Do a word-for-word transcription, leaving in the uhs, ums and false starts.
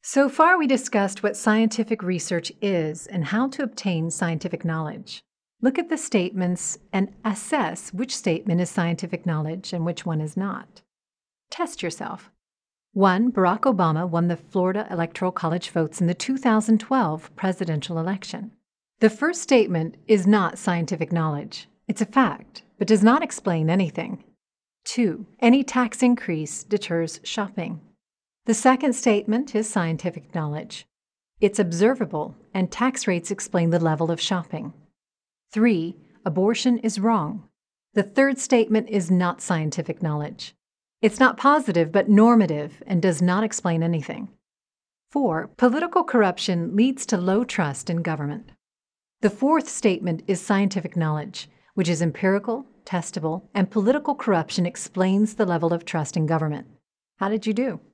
So far, we discussed what scientific research is and how to obtain scientific knowledge. Look at the statements and assess which statement is scientific knowledge and which one is not. Test yourself. one. Barack Obama won the Florida Electoral College votes in the two thousand twelve presidential election. The first statement is not scientific knowledge. It's a fact, but does not explain anything. two. Any tax increase deters shopping. The second statement is scientific knowledge. It's observable, and tax rates explain the level of shopping. three. Abortion is wrong. The third statement is not scientific knowledge. It's not positive but normative and does not explain anything. four. Political corruption leads to low trust in government. The fourth statement is scientific knowledge, which is empirical, testable, and political corruption explains the level of trust in government. How did you do?